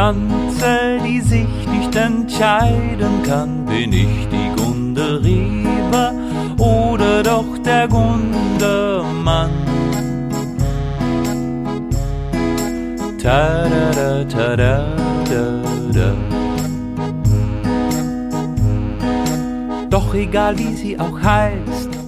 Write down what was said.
Pflanze, die sich nicht entscheiden kann. Bin ich die Gunderebe oder doch der Gundermann? Ta-da-da, ta-da-da-da. Doch egal wie sie auch heißt,